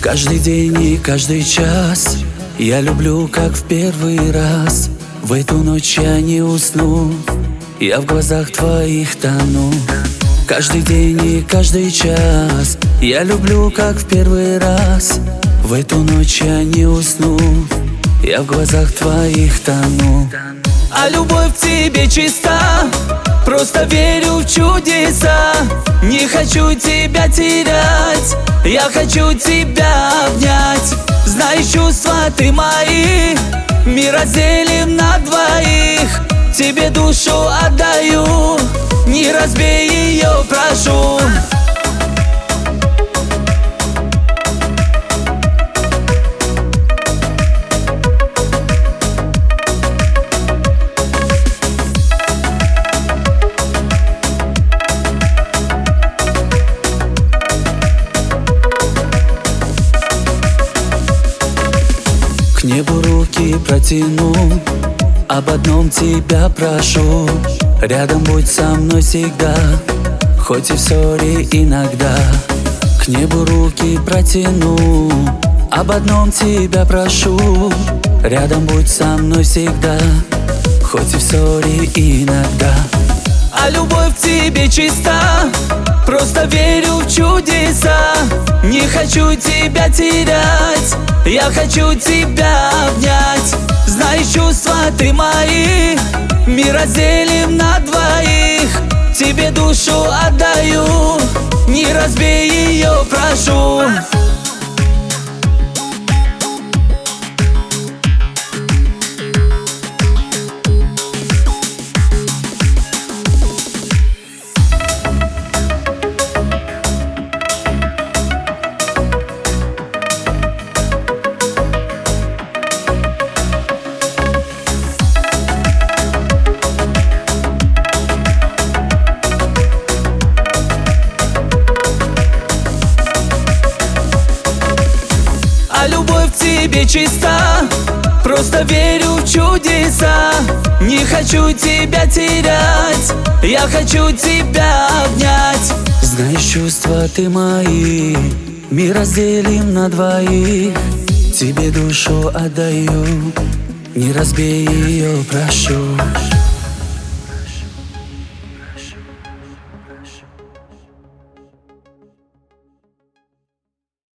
Каждый день и каждый час я люблю, как в первый раз. В эту ночь я не усну, я в глазах твоих тону. Каждый день и каждый час я люблю, как в первый раз. В эту ночь я не усну, я в глазах твоих тону. А любовь к тебе чиста, просто верю в чудеса. Не хочу тебя терять, я хочу тебя обнять. Знаешь, чувства ты мои, мир разделим на двоих. Тебе душу отдаю, не разбей ее, прошу. К небу руки протяну, об одном тебя прошу. Рядом будь со мной всегда, хоть и в ссоре иногда. К небу руки протяну, об одном тебя прошу. Рядом будь со мной всегда, хоть и в ссоре иногда. А любовь к тебе чиста, просто верю в чудеса. Не хочу тебя терять, я хочу тебя обнять. Знаешь, чувства ты мои, мир разделим на двоих. Тебе душу отдаю, не разбей ее, прошу. А любовь к тебе чиста, просто верю в чудеса. Не хочу тебя терять, я хочу тебя обнять. Знаешь, чувства ты мои, мир разделим на двоих. Тебе душу отдаю, не разбей ее, прошу.